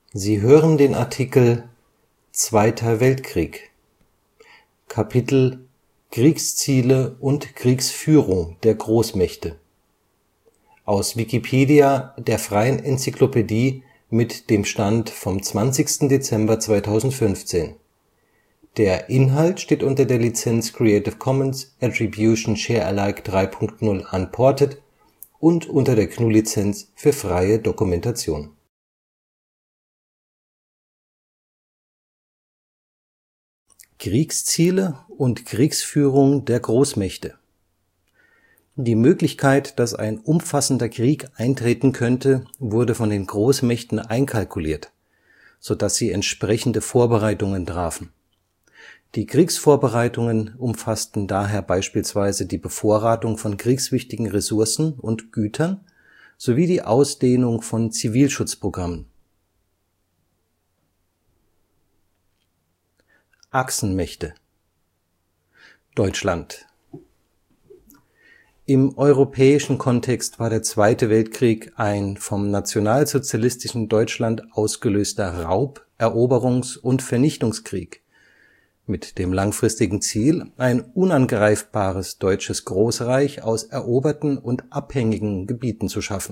Sie hören den Artikel Zweiter Weltkrieg, Kapitel Kriegsziele und Kriegsführung der Großmächte, aus Wikipedia, der freien Enzyklopädie. Mit dem Stand vom Der Inhalt steht unter der Lizenz Creative Commons Attribution Share Alike 3 Punkt 0 Unported und unter der GNU Lizenz für freie Dokumentation. Kriegsziele und Kriegsführung der Großmächte. Die Möglichkeit, dass ein umfassender Krieg eintreten könnte, wurde von den Großmächten einkalkuliert, so dass sie entsprechende Vorbereitungen trafen. Die Kriegsvorbereitungen umfassten daher beispielsweise die Bevorratung von kriegswichtigen Ressourcen und Gütern sowie die Ausdehnung von Zivilschutzprogrammen. Achsenmächte. Deutschland. Im europäischen Kontext war der Zweite Weltkrieg ein vom nationalsozialistischen Deutschland ausgelöster Raub-, Eroberungs- und Vernichtungskrieg mit dem langfristigen Ziel, ein unangreifbares deutsches Großreich aus eroberten und abhängigen Gebieten zu schaffen.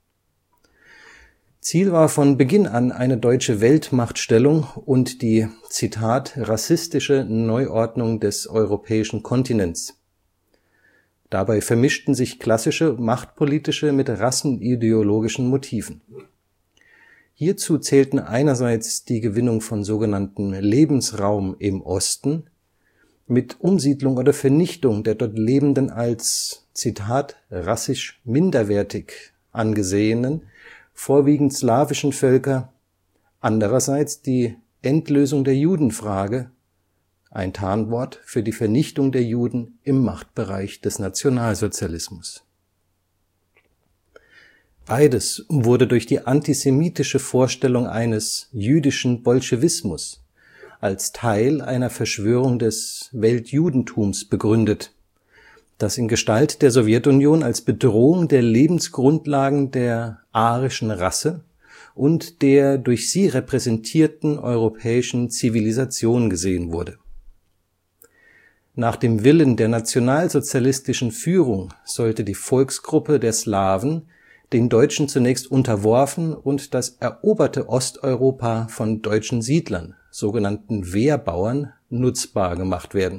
Ziel war von Beginn an eine deutsche Weltmachtstellung und die „ rassistische Neuordnung des europäischen Kontinents “. Dabei vermischten sich klassische machtpolitische mit rassenideologischen Motiven. Hierzu zählten einerseits die Gewinnung von sogenanntem Lebensraum im Osten mit Umsiedlung oder Vernichtung der dort Lebenden als „ rassisch minderwertig “angesehenen, vorwiegend slawischen Völker, andererseits die Endlösung der Judenfrage, ein Tarnwort für die Vernichtung der Juden im Machtbereich des Nationalsozialismus. Beides wurde durch die antisemitische Vorstellung eines „ jüdischen Bolschewismus “als Teil einer Verschwörung des Weltjudentums begründet, das in Gestalt der Sowjetunion als Bedrohung der Lebensgrundlagen der arischen Rasse und der durch sie repräsentierten europäischen Zivilisation gesehen wurde. Nach dem Willen der nationalsozialistischen Führung sollte die Volksgruppe der Slawen den Deutschen zunächst unterworfen und das eroberte Osteuropa von deutschen Siedlern, sogenannten Wehrbauern, nutzbar gemacht werden.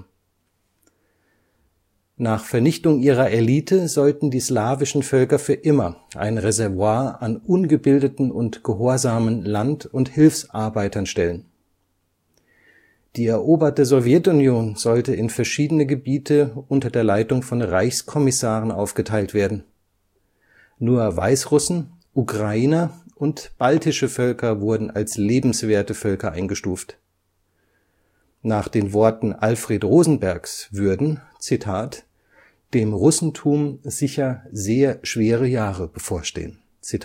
Nach Vernichtung ihrer Elite sollten die slawischen Völker für immer ein Reservoir an ungebildeten und gehorsamen Land- und Hilfsarbeitern stellen. Die eroberte Sowjetunion sollte in verschiedene Gebiete unter der Leitung von Reichskommissaren aufgeteilt werden. Nur Weißrussen, Ukrainer und baltische Völker wurden als lebenswerte Völker eingestuft. Nach den Worten Alfred Rosenbergs würden „ dem Russentum sicher sehr schwere Jahre bevorstehen.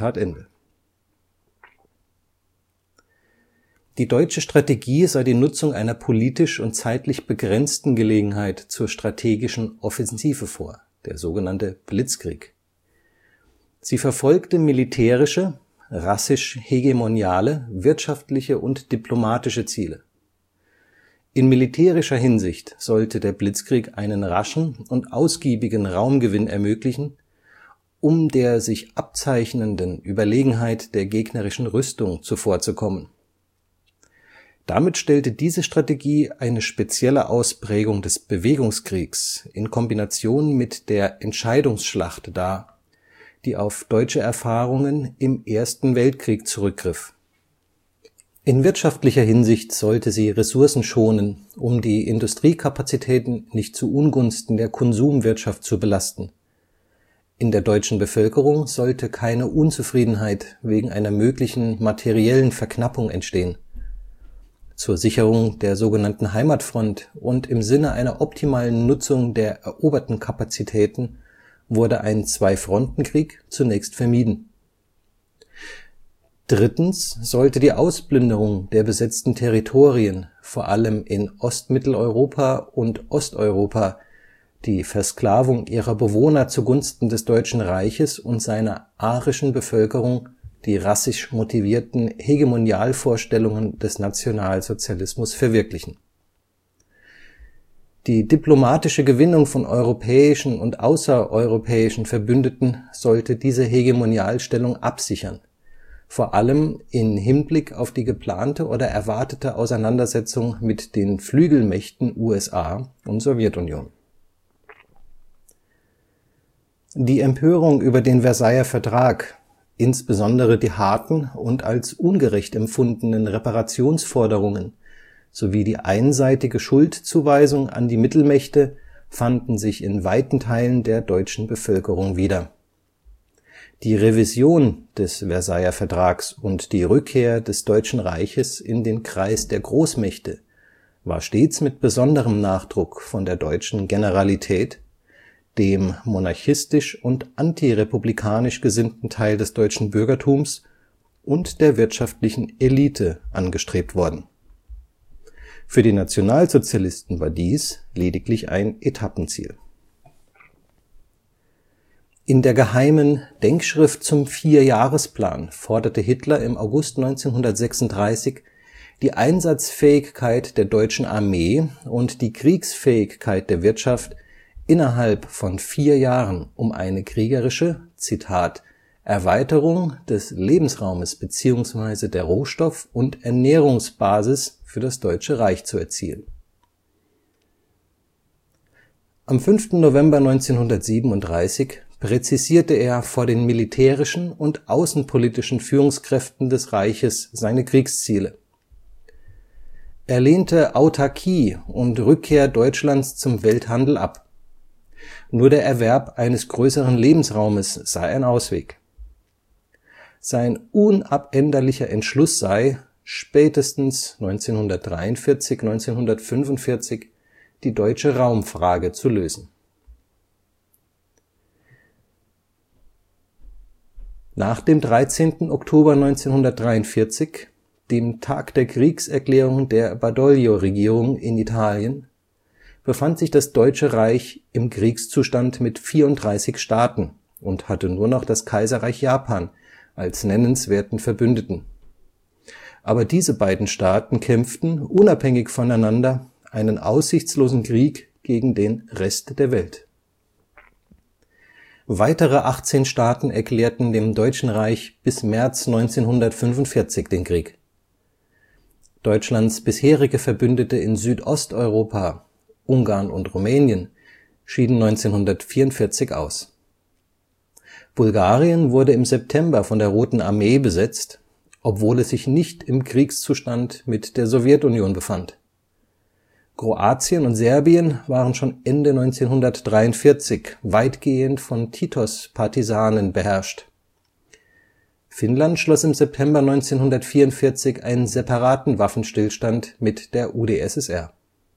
“Die deutsche Strategie sah die Nutzung einer politisch und zeitlich begrenzten Gelegenheit zur strategischen Offensive vor, der sogenannte Blitzkrieg. Sie verfolgte militärische, rassisch-hegemoniale, wirtschaftliche und diplomatische Ziele. In militärischer Hinsicht sollte der Blitzkrieg einen raschen und ausgiebigen Raumgewinn ermöglichen, um der sich abzeichnenden Überlegenheit der gegnerischen Rüstung zuvorzukommen. Damit stellte diese Strategie eine spezielle Ausprägung des Bewegungskriegs in Kombination mit der Entscheidungsschlacht dar, die auf deutsche Erfahrungen im Ersten Weltkrieg zurückgriff. In wirtschaftlicher Hinsicht sollte sie Ressourcen schonen, um die Industriekapazitäten nicht zu Ungunsten der Konsumwirtschaft zu belasten. In der deutschen Bevölkerung sollte keine Unzufriedenheit wegen einer möglichen materiellen Verknappung entstehen. Zur Sicherung der sogenannten Heimatfront und im Sinne einer optimalen Nutzung der eroberten Kapazitäten wurde ein Zwei-Fronten-Krieg zunächst vermieden. Drittens sollte die Ausplünderung der besetzten Territorien, vor allem in Ostmitteleuropa und Osteuropa, die Versklavung ihrer Bewohner zugunsten des Deutschen Reiches und seiner arischen Bevölkerung die rassisch motivierten Hegemonialvorstellungen des Nationalsozialismus verwirklichen. Die diplomatische Gewinnung von europäischen und außereuropäischen Verbündeten sollte diese Hegemonialstellung absichern, vor allem in Hinblick auf die geplante oder erwartete Auseinandersetzung mit den Flügelmächten USA und Sowjetunion. Die Empörung über den Versailler Vertrag, insbesondere die harten und als ungerecht empfundenen Reparationsforderungen sowie die einseitige Schuldzuweisung an die Mittelmächte fanden sich in weiten Teilen der deutschen Bevölkerung wieder. Die Revision des Versailler Vertrags und die Rückkehr des Deutschen Reiches in den Kreis der Großmächte war stets mit besonderem Nachdruck von der deutschen Generalität, dem monarchistisch und antirepublikanisch gesinnten Teil des deutschen Bürgertums und der wirtschaftlichen Elite angestrebt worden. Für die Nationalsozialisten war dies lediglich ein Etappenziel. In der geheimen Denkschrift zum Vierjahresplan forderte Hitler im August 1936 die Einsatzfähigkeit der deutschen Armee und die Kriegsfähigkeit der Wirtschaft innerhalb von 4 Jahren um eine kriegerische „ Erweiterung des Lebensraumes bzw. der Rohstoff - und Ernährungsbasis für das Deutsche Reich zu erzielen. “Am 5. November 1937 präzisierte er vor den militärischen und außenpolitischen Führungskräften des Reiches seine Kriegsziele. Er lehnte Autarkie und Rückkehr Deutschlands zum Welthandel ab. Nur der Erwerb eines größeren Lebensraumes sei ein Ausweg. Sein unabänderlicher Entschluss sei, spätestens 1943 / 1945 die deutsche Raumfrage zu lösen. Nach dem 13. Oktober 1943, dem Tag der Kriegserklärung der Badoglio-Regierung in Italien, befand sich das Deutsche Reich im Kriegszustand mit 34 Staaten und hatte nur noch das Kaiserreich Japan als nennenswerten Verbündeten. Aber diese beiden Staaten kämpften unabhängig voneinander einen aussichtslosen Krieg gegen den Rest der Welt. Weitere 18 Staaten erklärten dem Deutschen Reich bis März 1945 den Krieg. Deutschlands bisherige Verbündete in Südosteuropa, Ungarn und Rumänien, schieden 1944 aus. Bulgarien wurde im September von der Roten Armee besetzt, obwohl es sich nicht im Kriegszustand mit der Sowjetunion befand. Kroatien und Serbien waren schon Ende 1943 weitgehend von Titos Partisanen beherrscht. Finnland schloss im September 1944 einen separaten Waffenstillstand mit der UdSSR.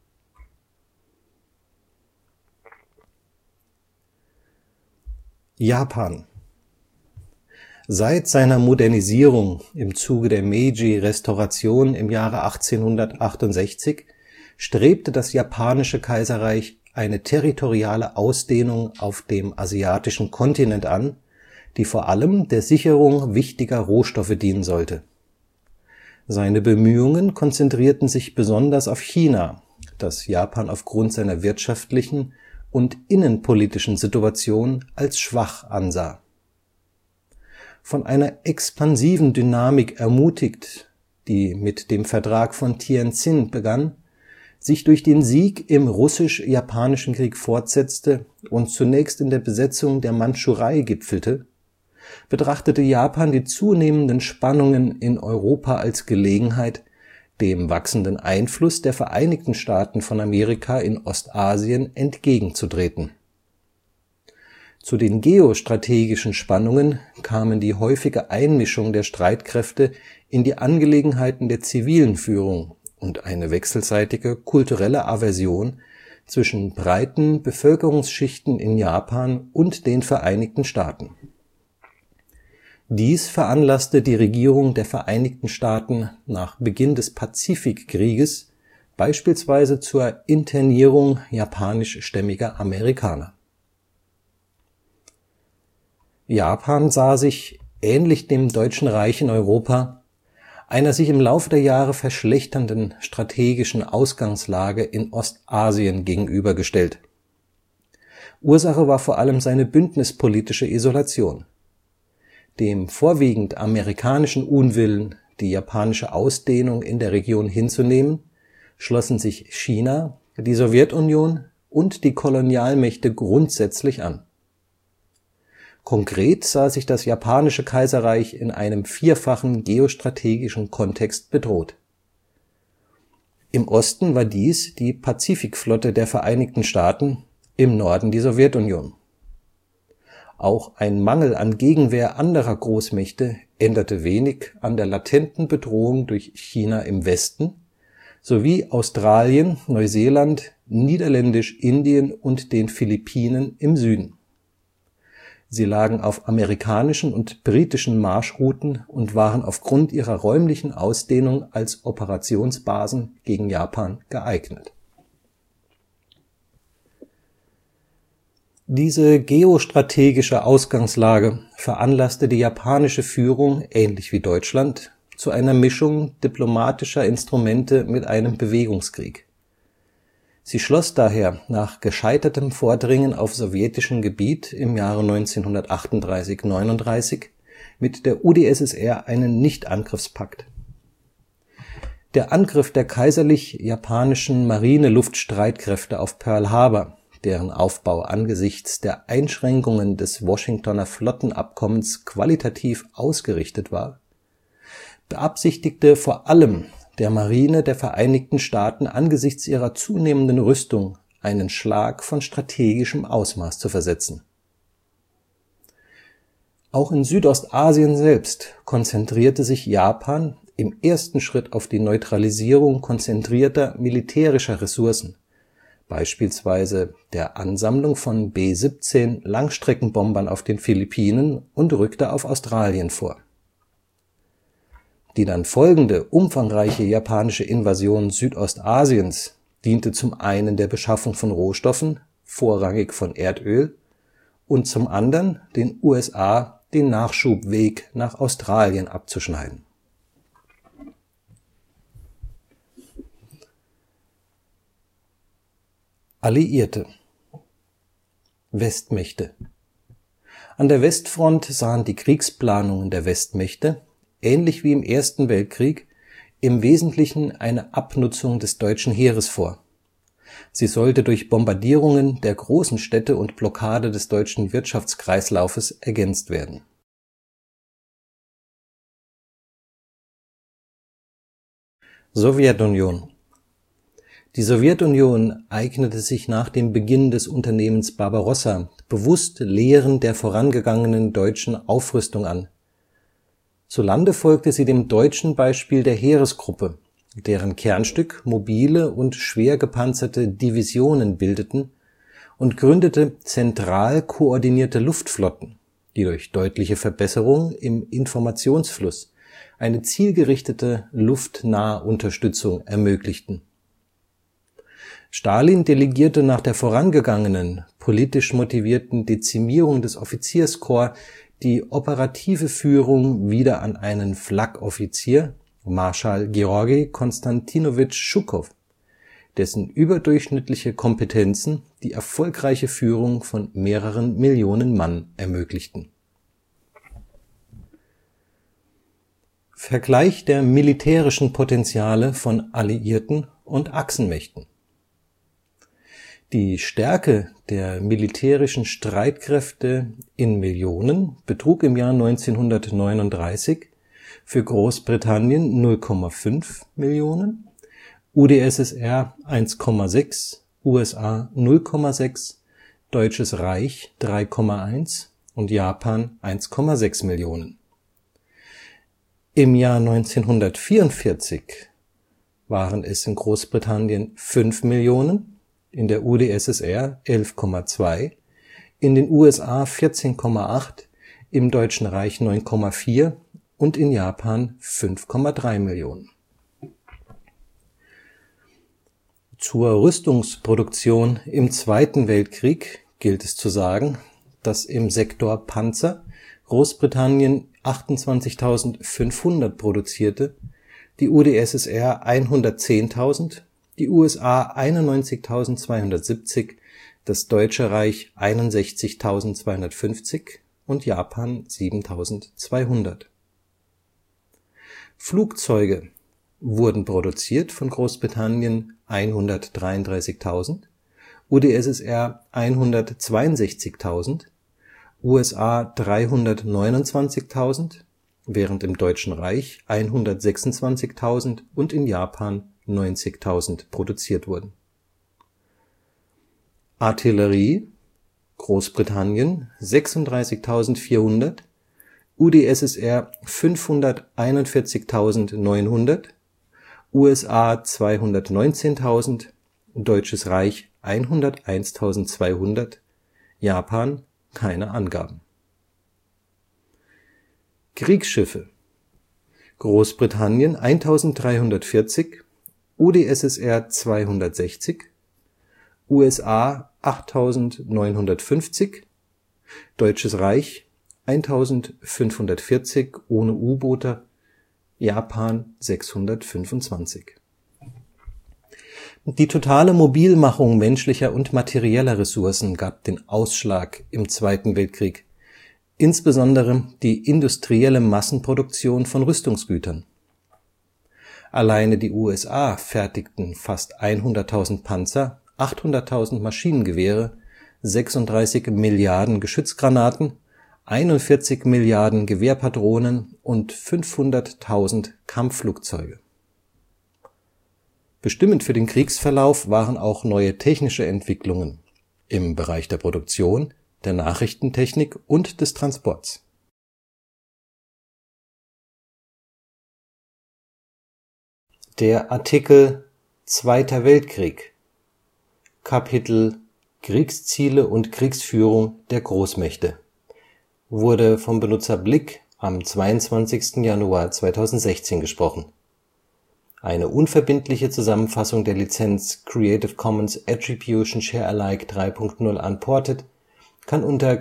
Japan. Seit seiner Modernisierung im Zuge der Meiji-Restauration im Jahre 1868 strebte das Japanische Kaiserreich eine territoriale Ausdehnung auf dem asiatischen Kontinent an, die vor allem der Sicherung wichtiger Rohstoffe dienen sollte. Seine Bemühungen konzentrierten sich besonders auf China, das Japan aufgrund seiner wirtschaftlichen und innenpolitischen Situation als schwach ansah. Von einer expansiven Dynamik ermutigt, die mit dem Vertrag von Tientsin begann, sich durch den Sieg im Russisch-Japanischen Krieg fortsetzte und zunächst in der Besetzung der Mandschurei gipfelte, betrachtete Japan die zunehmenden Spannungen in Europa als Gelegenheit, dem wachsenden Einfluss der Vereinigten Staaten von Amerika in Ostasien entgegenzutreten. Zu den geostrategischen Spannungen kamen die häufige Einmischung der Streitkräfte in die Angelegenheiten der zivilen Führung und eine wechselseitige kulturelle Aversion zwischen breiten Bevölkerungsschichten in Japan und den Vereinigten Staaten. Dies veranlasste die Regierung der Vereinigten Staaten nach Beginn des Pazifikkrieges beispielsweise zur Internierung japanischstämmiger Amerikaner. Japan sah sich ähnlich dem Deutschen Reich in Europa, einer sich im Laufe der Jahre verschlechternden strategischen Ausgangslage in Ostasien gegenübergestellt. Ursache war vor allem seine bündnispolitische Isolation. Dem vorwiegend amerikanischen Unwillen, die japanische Ausdehnung in der Region hinzunehmen, schlossen sich China, die Sowjetunion und die Kolonialmächte grundsätzlich an. Konkret sah sich das Japanische Kaiserreich in einem vierfachen geostrategischen Kontext bedroht. Im Osten war dies die Pazifikflotte der Vereinigten Staaten, im Norden die Sowjetunion. Auch ein Mangel an Gegenwehr anderer Großmächte änderte wenig an der latenten Bedrohung durch China im Westen sowie Australien, Neuseeland, Niederländisch-Indien und den Philippinen im Süden. Sie lagen auf amerikanischen und britischen Marschrouten und waren aufgrund ihrer räumlichen Ausdehnung als Operationsbasen gegen Japan geeignet. Diese geostrategische Ausgangslage veranlasste die japanische Führung, ähnlich wie Deutschland, zu einer Mischung diplomatischer Instrumente mit einem Bewegungskrieg. Sie schloss daher nach gescheitertem Vordringen auf sowjetischem Gebiet im Jahre 1938 / 39 mit der UdSSR einen Nichtangriffspakt. Der Angriff der Kaiserlich Japanischen Marine-Luftstreitkräfte auf Pearl Harbor, deren Aufbau angesichts der Einschränkungen des Washingtoner Flottenabkommens qualitativ ausgerichtet war, beabsichtigte vor allem der Marine der Vereinigten Staaten angesichts ihrer zunehmenden Rüstung einen Schlag von strategischem Ausmaß zu versetzen. Auch in Südostasien selbst konzentrierte sich Japan im ersten Schritt auf die Neutralisierung konzentrierter militärischer Ressourcen, beispielsweise der Ansammlung von B-17 Langstreckenbombern auf den Philippinen, und rückte auf Australien vor. Die dann folgende umfangreiche japanische Invasion Südostasiens diente zum einen der Beschaffung von Rohstoffen, vorrangig von Erdöl, und zum anderen den USA den Nachschubweg nach Australien abzuschneiden. Alliierte. Westmächte. An der Westfront sahen die Kriegsplanungen der Westmächte, ähnlich wie im Ersten Weltkrieg, im Wesentlichen eine Abnutzung des deutschen Heeres vor. Sie sollte durch Bombardierungen der großen Städte und Blockade des deutschen Wirtschaftskreislaufes ergänzt werden. Sowjetunion. Die Sowjetunion eignete sich nach dem Beginn des Unternehmens Barbarossa bewusst Lehren der vorangegangenen deutschen Aufrüstung an. Zu Lande folgte sie dem deutschen Beispiel der Heeresgruppe, deren Kernstück mobile und schwer gepanzerte Divisionen bildeten, und gründete zentral koordinierte Luftflotten, die durch deutliche Verbesserung im Informationsfluss eine zielgerichtete Luftnahunterstützung ermöglichten. Stalin delegierte nach der vorangegangenen, politisch motivierten Dezimierung des Offizierskorps die operative Führung wieder an einen Flak-Offizier, Marschall Georgi Konstantinowitsch Schukow, dessen überdurchschnittliche Kompetenzen die erfolgreiche Führung von mehreren Millionen Mann ermöglichten. Vergleich der militärischen Potenziale von Alliierten und Achsenmächten. Die Stärke der militärischen Streitkräfte in Millionen betrug im Jahr 1939 für Großbritannien 0,5 Millionen, UdSSR 1,6, USA 0,6, Deutsches Reich 3,1 und Japan 1,6 Millionen. Im Jahr 1944 waren es in Großbritannien 5 Millionen, in der UdSSR 11,2, in den USA 14,8, im Deutschen Reich 9,4 und in Japan 5,3 Millionen. Zur Rüstungsproduktion im Zweiten Weltkrieg gilt es zu sagen, dass im Sektor Panzer Großbritannien 28.500 produzierte, die UdSSR 110.000, die USA 91.270, das Deutsche Reich 61.250 und Japan 7.200. Flugzeuge wurden produziert von Großbritannien 133.000, UdSSR 162.000, USA 329.000, während im Deutschen Reich 126.000 und in Japan 90.000 produziert wurden. Artillerie Großbritannien 36.400, UdSSR 541.900, USA 219.000, Deutsches Reich 101.200, Japan keine Angaben. Kriegsschiffe Großbritannien 1.340, UdSSR 260, USA 8.950, Deutsches Reich 1.540 ohne U-Boote, Japan 625. Die totale Mobilmachung menschlicher und materieller Ressourcen gab den Ausschlag im Zweiten Weltkrieg, insbesondere die industrielle Massenproduktion von Rüstungsgütern. Alleine die USA fertigten fast 100.000 Panzer, 800.000 Maschinengewehre, 36 Milliarden Geschützgranaten, 41 Milliarden Gewehrpatronen und 500.000 Kampfflugzeuge. Bestimmend für den Kriegsverlauf waren auch neue technische Entwicklungen im Bereich der Produktion, der Nachrichtentechnik und des Transports. Der Artikel Zweiter Weltkrieg, Kapitel Kriegsziele und Kriegsführung der Großmächte, wurde vom Benutzer Blick am 22. Januar 2016 gesprochen. Eine unverbindliche Zusammenfassung der Lizenz Creative Commons Attribution Share Alike 3.0 Unported kann unter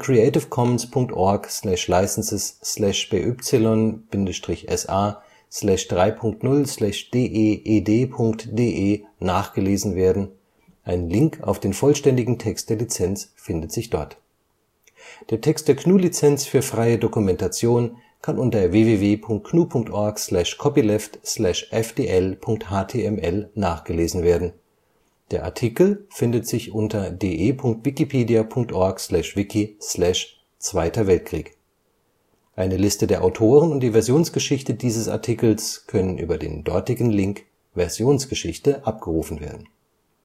creativcommons.org/licenses/by-sa/3.0/deed.de nachgelesen werden. Ein Link auf den vollständigen Text der Lizenz findet sich dort. Der Text der GNU-Lizenz für freie Dokumentation kann unter www.gnu.org/copyleft/fdl.html nachgelesen werden. Der Artikel findet sich unter de.wikipedia.org/wiki/Zweiter Weltkrieg. Eine Liste der Autoren und die Versionsgeschichte dieses Artikels können über den dortigen Link Versionsgeschichte abgerufen werden